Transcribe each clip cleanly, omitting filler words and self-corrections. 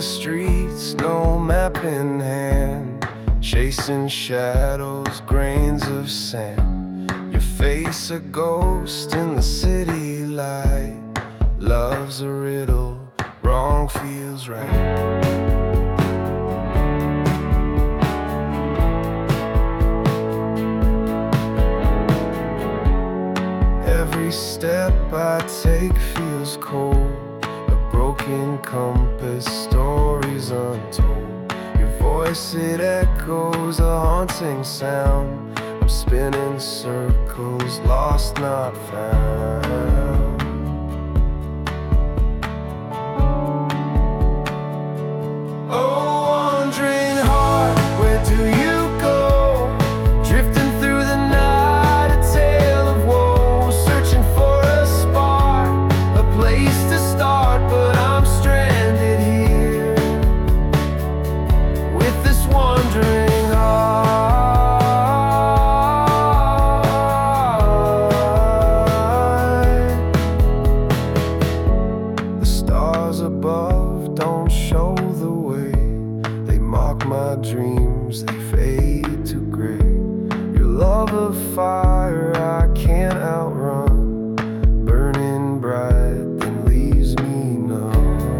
streets, no map in hand, chasing shadows, grains of sand. Your face a ghost in the city light. Love's a riddle, wrong feels right. Every step I take feels cold, a broken compass, stories untold. Your voice, it echoes, a haunting sound. I'm spinning circles, lost, not found. Oh, wandering heart, where do you go? Drifting through the night, a tale of woe, searching for a spark, a place to start, but I'm stranded here with this wandering heart. The stars above don't show the way, they mock my dreams, they fade to gray. Your love of fire I can't outrun, burning bright then leaves me numb.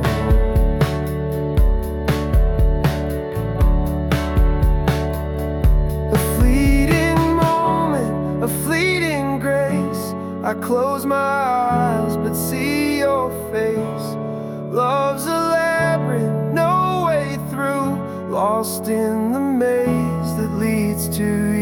A fleeting moment, a fleeting grace, I close my eyes but see your face. Love's a labyrinth, no way through, lost in the maze that leads to